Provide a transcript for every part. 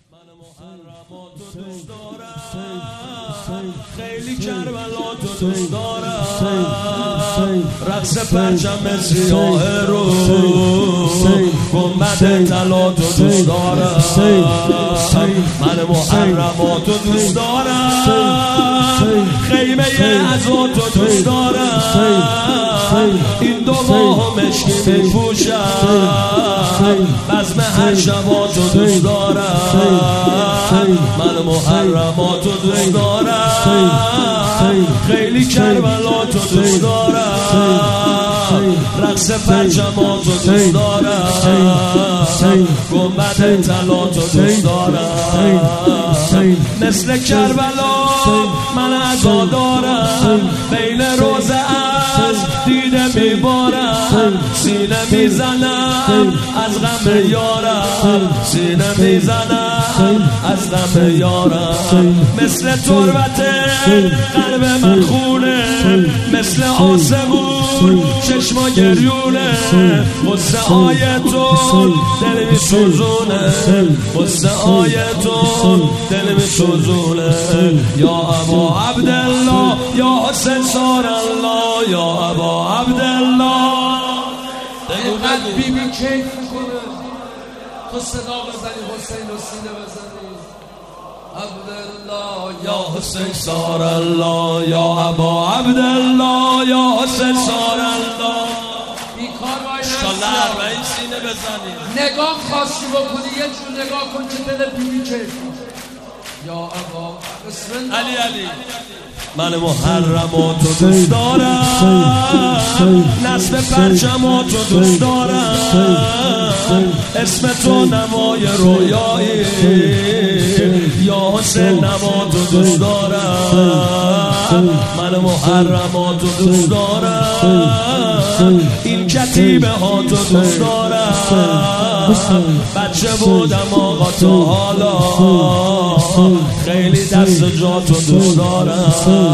من محرماتو دوست دارم، خیلی کربلاتو دوست دارم، رقص پرچم سیاه رو گنبد طلاتو دوست دارم. من محرماتو دوست دارم، خیمه عزاتو دوست دارم، این دو ماه مشکی میپوشم، بزم هر شباتو دوست دارم. من محرماتو دوست دارم، خیلی کربلاتو دوست دارم، رقص پرچماتو دوست دارم، گنبد طلاتو دوست دارم. مثل کربلا من عزا دارم، بین روزه از دیده میبارم، سینه میزنم از غم یارم، سینه میزنم از غم یارم. مثل تربت قلب من خونه، مثل آسمون چشما گریونه، قصه های تو دل میسوزونه، قصه های تو دل میسوزونه. یا ابا عبدالله یا حسین سار الله، یا ابا عبدالله. اینقدر بی بی کیف میکنه تو صدا بزنی حسین و سینه بزنی. عبدالله یا حسین سار الله، یا ابا عبدالله یا حسین سار الله. بیکار وای انشالله 40 سینه بزنی. نگاه خواستی بکنی یه جور نگاه کن که دل بی بی کیف. یا ابا بسم الله. علی من محرماتو دوست دارم، نصب پرچماتو دوست دارم، اسم تو نمای رویایی، یا حسین نماتو دوست دارم. من محرماتو دوست دارم، این کتیبه هاتو دوست دارم، بچه بودم آقا تا حالا خیلی دست جاتو دوست دارم.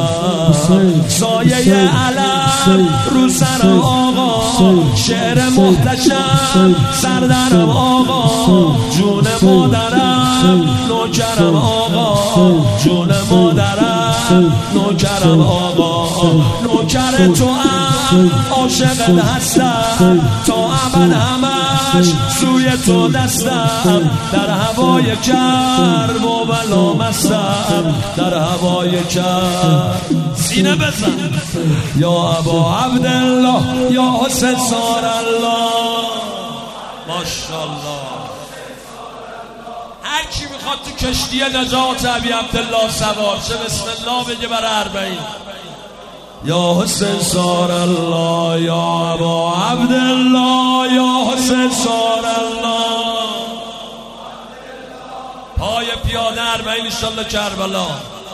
سایه علم رو سرم آقا، شعر محتشم سردرم آقا، جون مادرم نوکرم آقا، جون مادرم نوکرم آقا. نوکر تو هم عاشقت هستم، تا ابد همش سوی تو دستم، در هوای کرب و بلا مستم، در هوای کرب. سینه بزن. یا ابا عبدالله یا حسین سار الله. ماشاءالله. هر کی میخواد تو کشتی نجات ابی عبدالله سوار چه بسم الله بگه برای 40. یا حسین سار الله، یا ابا عبدالله یا حسین سار الله. پای پیاده 40 انشالله کربلا.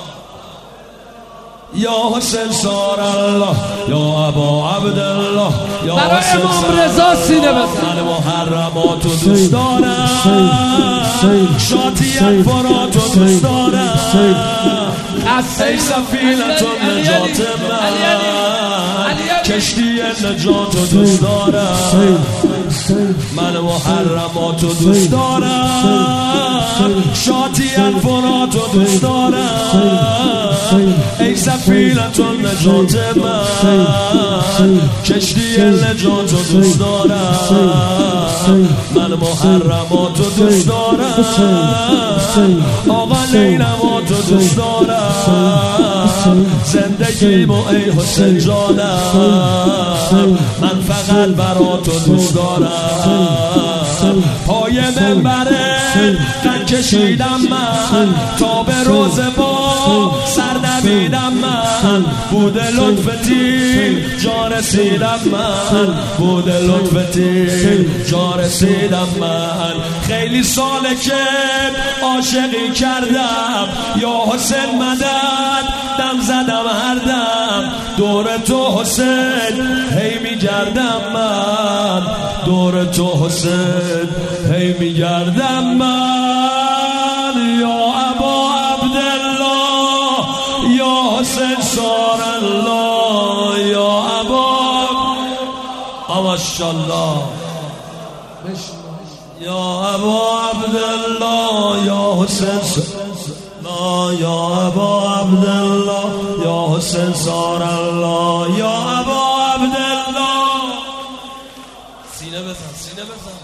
یا حسین سار الله، یا ابا عبدالله یا حسین امام رضا سینه بزن. من محرماتو دوست دارم، شاطی فراتو دوست دارم، ای سفینة نجات من، کشتی نجاتو دوست دارم. من محرماتو دوست دارم، شاطی فراتو دوست دارم، ای سفینة نجات من، کشتی نجاتو دوست دارم. من محرماتو دوست دارم، آقا لیلماتو دوست دارم، زندگیمو ای حسین جانم، من فقط براتو دوست دارم. پای منبره قد کشیدم من، تا به روز با سر نبیدم من، بوده لطفتی جا رسیدم من، بوده لطفتی جا رسیدم من. خیلی ساله که عاشقی کردم، یا حسین مدد دم زدم هر دم، دور تو حسین هی میگردم من، دور تو حسین هی میگردم من. یا ابا عبدالله یا حسین سار الله، یا ابا ماشاءالله. یا ابا عبدالله یا حسین لا یا ابا عبدالله یا حسین سار الله یا ابا عبدالله سینه بزن سینه بزن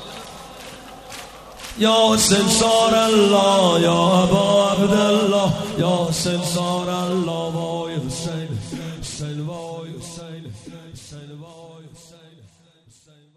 یا حسین سار الله یا ابا عبدالله یا حسین سار الله وای حسین حسین وای حسین حسین وای حسین حسین